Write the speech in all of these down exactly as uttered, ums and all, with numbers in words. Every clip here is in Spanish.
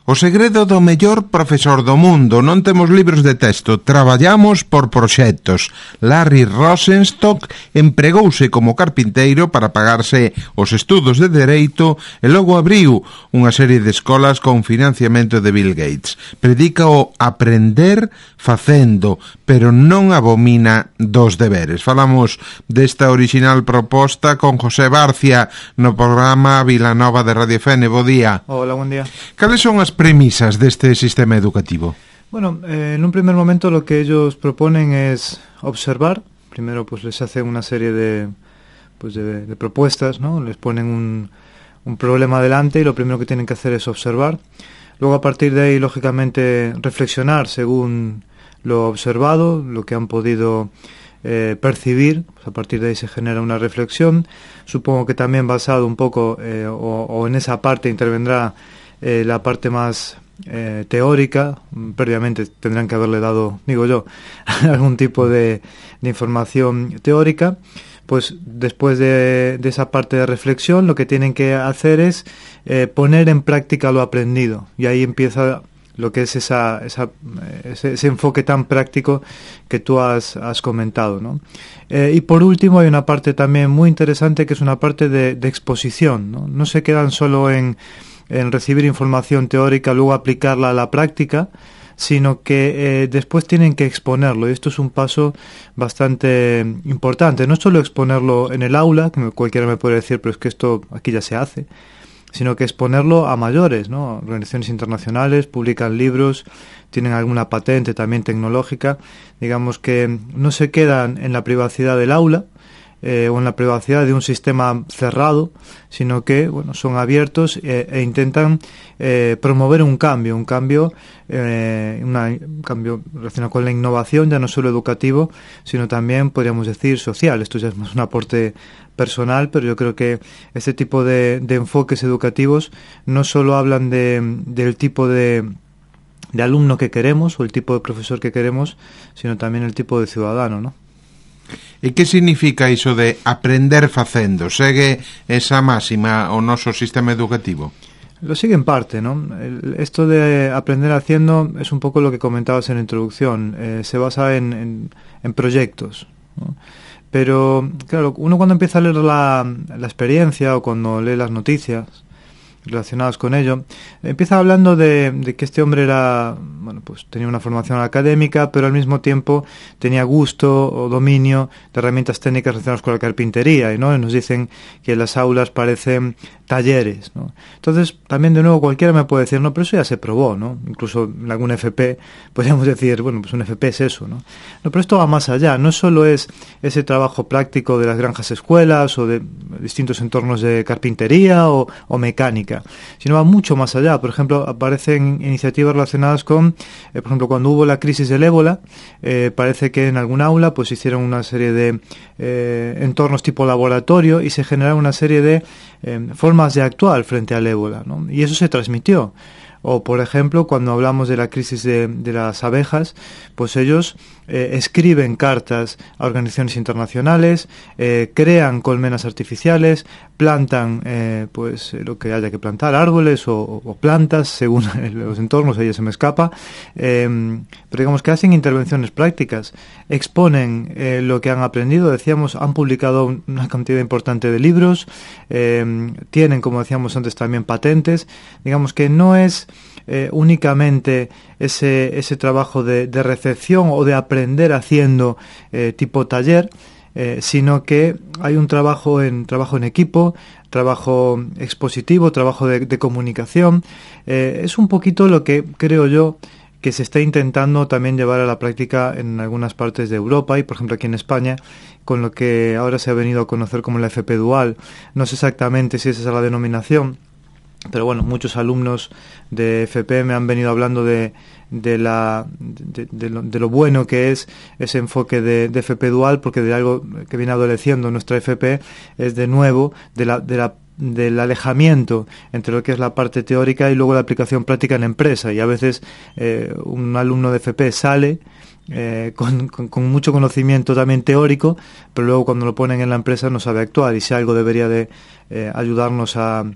O segredo do mellor profesor do mundo. Non temos libros de texto, traballamos por proxectos. Larry Rosenstock empregouse como carpinteiro para pagarse os estudos de Dereito e logo abriu unha serie de escolas con financiamento de Bill Gates. Predica o aprender facendo, pero non abomina dos deberes. Falamos desta original proposta con José Barcia no programa Vilanova de Radio F N. Bo día. Hola, buen día. Cales son as premisas deste sistema educativo? Bueno, eh, en un primer momento lo que ellos proponen es observar. Primero pues les hacen una serie de, pues de, de propuestas, ¿no? Les ponen un, un problema delante y lo primero que tienen que hacer es observar. Luego a partir de ahí, lógicamente, reflexionar según lo observado, lo que han podido eh, percibir. Pues a partir de ahí se genera una reflexión. Supongo que también basado un poco, eh, o, o en esa parte intervendrá Eh, la parte más eh, teórica. Previamente tendrán que haberle dado, digo yo, algún tipo de, de información teórica. Pues después de, de esa parte de reflexión, lo que tienen que hacer es eh, poner en práctica lo aprendido, y ahí empieza lo que es esa, esa ese, ese enfoque tan práctico que tú has, has comentado, ¿no? Eh, y por último hay una parte también muy interesante, que es una parte de, de exposición, ¿no? No se quedan solo en en recibir información teórica, luego aplicarla a la práctica, sino que eh, después tienen que exponerlo, y esto es un paso bastante importante. No solo exponerlo en el aula, que cualquiera me puede decir, pero es que esto aquí ya se hace, sino que exponerlo a mayores, ¿no? Organizaciones internacionales publican libros, tienen alguna patente también tecnológica. Digamos que no se quedan en la privacidad del aula, Eh, o en la privacidad de un sistema cerrado, sino que bueno, son abiertos e, e intentan eh, promover un cambio, un cambio, eh, una, un cambio relacionado con la innovación, ya no solo educativo, sino también, podríamos decir, social. Esto ya es más un aporte personal, pero yo creo que este tipo de, de enfoques educativos no solo hablan de, del tipo de de alumno que queremos o el tipo de profesor que queremos, sino también el tipo de ciudadano, ¿no? E que significa iso de aprender facendo? Segue esa máxima o noso sistema educativo? Lo sigue en parte, ¿no? El, esto de aprender haciendo es un poco lo que comentabas en la introducción. Eh, se basa en, en, en proyectos, ¿no? Pero, claro, uno cuando empieza a leer la, la experiencia o cuando lee las noticias relacionadas con ello, empieza hablando de, de que este hombre era, bueno, pues tenía una formación académica, pero al mismo tiempo tenía gusto o dominio de herramientas técnicas relacionadas con la carpintería, y, ¿no? Y nos dicen que las aulas parecen talleres, ¿no? Entonces, también de nuevo cualquiera me puede decir, no, pero eso ya se probó, ¿no? Incluso en algún F P podríamos decir, bueno, pues un F P es eso, ¿no? No, pero esto va más allá. No solo es ese trabajo práctico de las granjas escuelas o de distintos entornos de carpintería o, o mecánica, sino va mucho más allá. Por ejemplo, aparecen iniciativas relacionadas con, eh, por ejemplo, cuando hubo la crisis del ébola, eh, parece que en algún aula pues hicieron una serie de eh, entornos tipo laboratorio y se generaron una serie de eh, formas de actuar frente al ébola, ¿no? Y eso se transmitió. O, por ejemplo, cuando hablamos de la crisis de, de las abejas, pues ellos eh, escriben cartas a organizaciones internacionales, eh, crean colmenas artificiales, plantan eh, pues lo que haya que plantar, árboles o, o plantas, según los entornos, ahí se me escapa, eh, pero digamos que hacen intervenciones prácticas, exponen eh, lo que han aprendido. Decíamos, han publicado una cantidad importante de libros, eh, tienen, como decíamos antes, también patentes. Digamos que no es Eh, únicamente ese, ese trabajo de, de recepción o de aprender haciendo eh, tipo taller, eh, sino que hay un trabajo en trabajo en equipo, trabajo expositivo, trabajo de, de comunicación. Eh, es un poquito lo que creo yo que se está intentando también llevar a la práctica en algunas partes de Europa y, por ejemplo, aquí en España, con lo que ahora se ha venido a conocer como la F P dual. No sé exactamente si esa es la denominación, pero bueno, muchos alumnos de F P me han venido hablando de, de, la, de, de, lo, de lo bueno que es ese enfoque de, de F P dual, porque de algo que viene adoleciendo nuestra F P es de nuevo de la, de la del alejamiento entre lo que es la parte teórica y luego la aplicación práctica en la empresa, y a veces eh, un alumno de F P sale eh, con, con, con mucho conocimiento también teórico, pero luego cuando lo ponen en la empresa no sabe actuar, y si algo debería de eh, ayudarnos a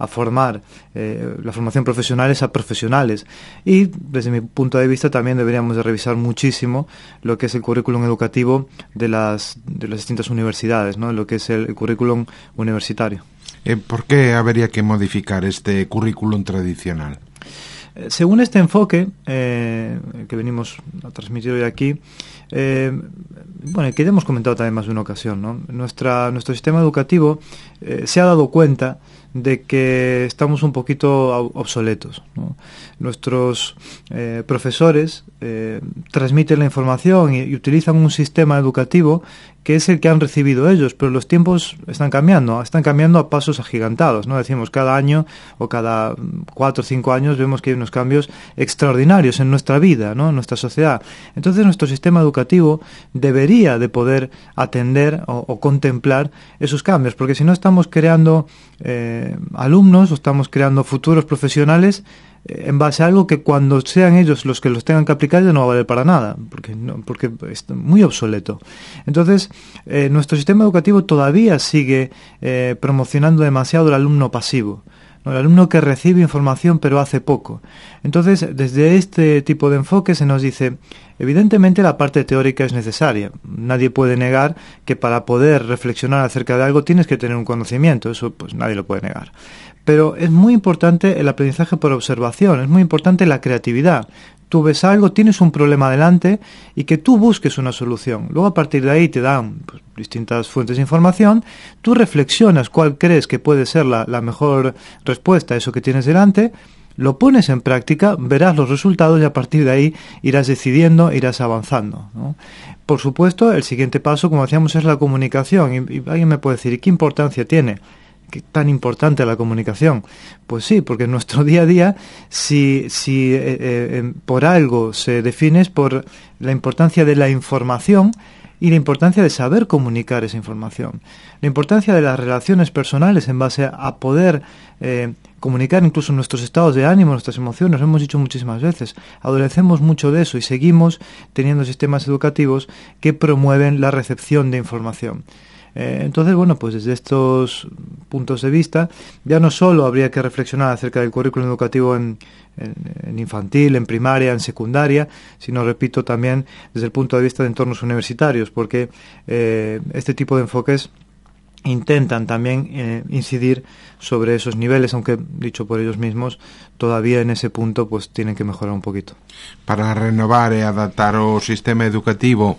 a formar, eh, la formación profesional es a profesionales. Y desde mi punto de vista también deberíamos de revisar muchísimo lo que es el currículum educativo de las, de las distintas universidades, ¿no? Lo que es el, el currículum universitario. Eh, ¿Por qué habría que modificar este currículum tradicional? Según este enfoque eh, que venimos a transmitir hoy aquí, eh, bueno, que ya hemos comentado también más de una ocasión, ¿no? Nuestra, nuestro sistema educativo eh, se ha dado cuenta de que estamos un poquito obsoletos, ¿no? Nuestros eh, profesores eh, transmiten la información y, y utilizan un sistema educativo que es el que han recibido ellos, pero los tiempos están cambiando, están cambiando a pasos agigantados, ¿no? Decimos, cada año o cada cuatro o cinco años vemos que hay unos cambios extraordinarios en nuestra vida, ¿no? En nuestra sociedad. Entonces nuestro sistema educativo debería de poder atender o, o contemplar esos cambios, porque si no estamos creando eh, alumnos o estamos creando futuros profesionales en base a algo que cuando sean ellos los que los tengan que aplicar ya no va a valer para nada, porque, no, porque es muy obsoleto. Entonces, eh, nuestro sistema educativo todavía sigue eh, promocionando demasiado el alumno pasivo, ¿no? El alumno que recibe información pero hace poco. Entonces, desde este tipo de enfoque se nos dice, evidentemente la parte teórica es necesaria. Nadie puede negar que para poder reflexionar acerca de algo tienes que tener un conocimiento, eso pues nadie lo puede negar. Pero es muy importante el aprendizaje por observación, es muy importante la creatividad. Tú ves algo, tienes un problema delante y que tú busques una solución. Luego a partir de ahí te dan pues, distintas fuentes de información, tú reflexionas cuál crees que puede ser la, la mejor respuesta a eso que tienes delante, lo pones en práctica, verás los resultados y a partir de ahí irás decidiendo, irás avanzando, ¿no? Por supuesto, el siguiente paso, como decíamos, es la comunicación. Y, y alguien me puede decir, ¿y qué importancia tiene? ¿Qué tan importante la comunicación? Pues sí, porque en nuestro día a día, si, si eh, eh, por algo se define es por la importancia de la información y la importancia de saber comunicar esa información. La importancia de las relaciones personales en base a poder eh, comunicar incluso nuestros estados de ánimo, nuestras emociones, lo hemos dicho muchísimas veces. Adolecemos mucho de eso y seguimos teniendo sistemas educativos que promueven la recepción de información. Eh, entonces, bueno, pues desde estos puntos de vista, ya no solo habría que reflexionar acerca del currículum educativo en, en, en infantil, en primaria, en secundaria, sino, repito, también desde el punto de vista de entornos universitarios, porque eh, este tipo de enfoques intentan también eh, incidir sobre esos niveles, aunque, dicho por ellos mismos, todavía en ese punto pues tienen que mejorar un poquito. Para renovar e adaptar o sistema educativo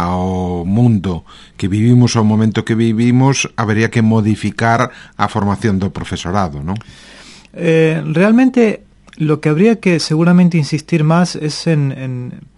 ao mundo que vivimos, ao momento que vivimos, habería que modificar a formación do profesorado, ¿non? Eh, realmente lo que habría que seguramente insistir más es en, en,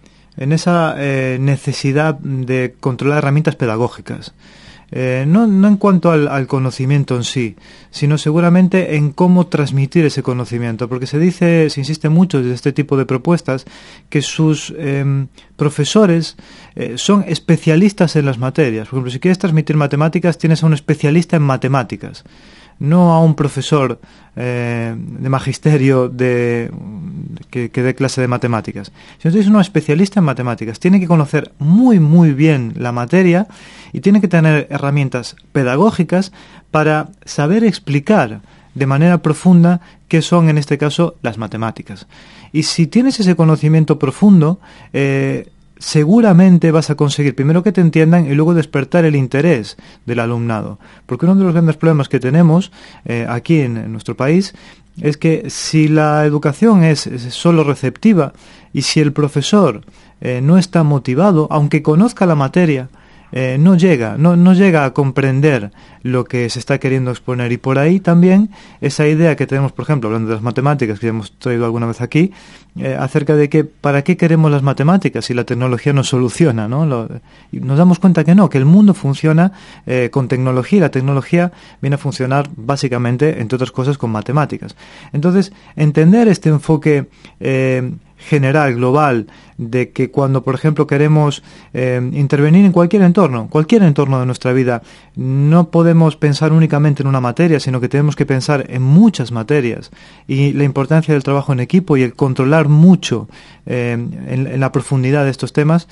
en esa eh, necesidad de controlar herramientas pedagógicas. Eh, no, no en cuanto al, al conocimiento en sí, sino seguramente en cómo transmitir ese conocimiento, porque se dice, se insiste mucho desde este tipo de propuestas que sus eh, profesores eh, son especialistas en las materias. Por ejemplo, si quieres transmitir matemáticas, tienes a un especialista en matemáticas, no a un profesor eh, de magisterio de, que, que dé clase de matemáticas. Si no tienes un especialista en matemáticas, tiene que conocer muy muy bien la materia y tiene que tener herramientas pedagógicas para saber explicar de manera profunda qué son, en este caso, las matemáticas. Y si tienes ese conocimiento profundo, eh, seguramente vas a conseguir primero que te entiendan y luego despertar el interés del alumnado. Porque uno de los grandes problemas que tenemos eh, aquí en, en nuestro país es que si la educación es, es solo receptiva y si el profesor eh, no está motivado, aunque conozca la materia, Eh, no llega, no, no llega a comprender lo que se está queriendo exponer. Y por ahí también esa idea que tenemos, por ejemplo, hablando de las matemáticas, que ya hemos traído alguna vez aquí, eh, acerca de que ¿para qué queremos las matemáticas si la tecnología nos soluciona, ¿no? Lo, y nos damos cuenta que no, que el mundo funciona eh, con tecnología, y la tecnología viene a funcionar básicamente, entre otras cosas, con matemáticas. Entonces, entender este enfoque eh, general, global, de que cuando, por ejemplo, queremos eh, intervenir en cualquier entorno, cualquier entorno de nuestra vida, no podemos pensar únicamente en una materia, sino que tenemos que pensar en muchas materias, y la importancia del trabajo en equipo y el controlar mucho eh, en, en la profundidad de estos temas,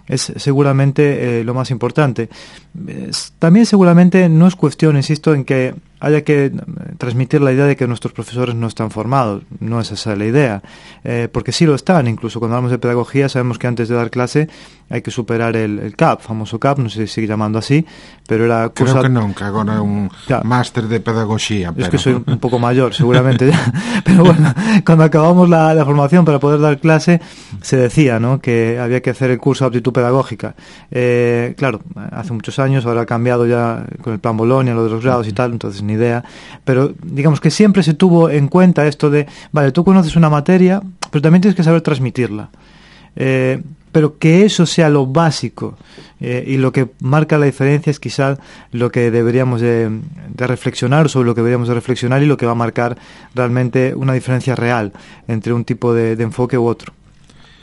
es seguramente eh, lo más importante. Es, también seguramente no es cuestión, insisto, en que haya que transmitir la idea de que nuestros profesores no están formados. No es esa la idea, eh, porque sí lo están. Incluso cuando hablamos de pedagogía sabemos que antes de dar clase hay que superar el, el C A P, famoso C A P, no sé si sigue llamando así, pero era Creo cursa... que non, que agora é un ya. máster de pedagogía. Pero... Es que soy un poco mayor, seguramente ya. Pero bueno, cuando acabamos la, la formación para poder dar clase, se decía, ¿no?, que había que hacer el curso de aptitud pedagógica. Eh, claro, hace muchos años, ahora ha cambiado ya con el plan Bolonia, lo de los grados y tal, entonces ni idea. Pero digamos que siempre se tuvo en cuenta esto de, vale, tú conoces una materia, pero también tienes que saber transmitirla. Eh, pero que eso sea lo básico, eh, y lo que marca la diferencia es quizás lo que deberíamos de, de reflexionar, sobre lo que deberíamos de reflexionar, y lo que va a marcar realmente una diferencia real entre un tipo de, de enfoque u otro.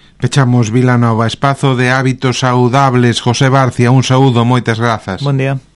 Pechamos Vilanova, espazo de hábitos saudables. José Barcia, un saúdo, moitas grazas. Buen día.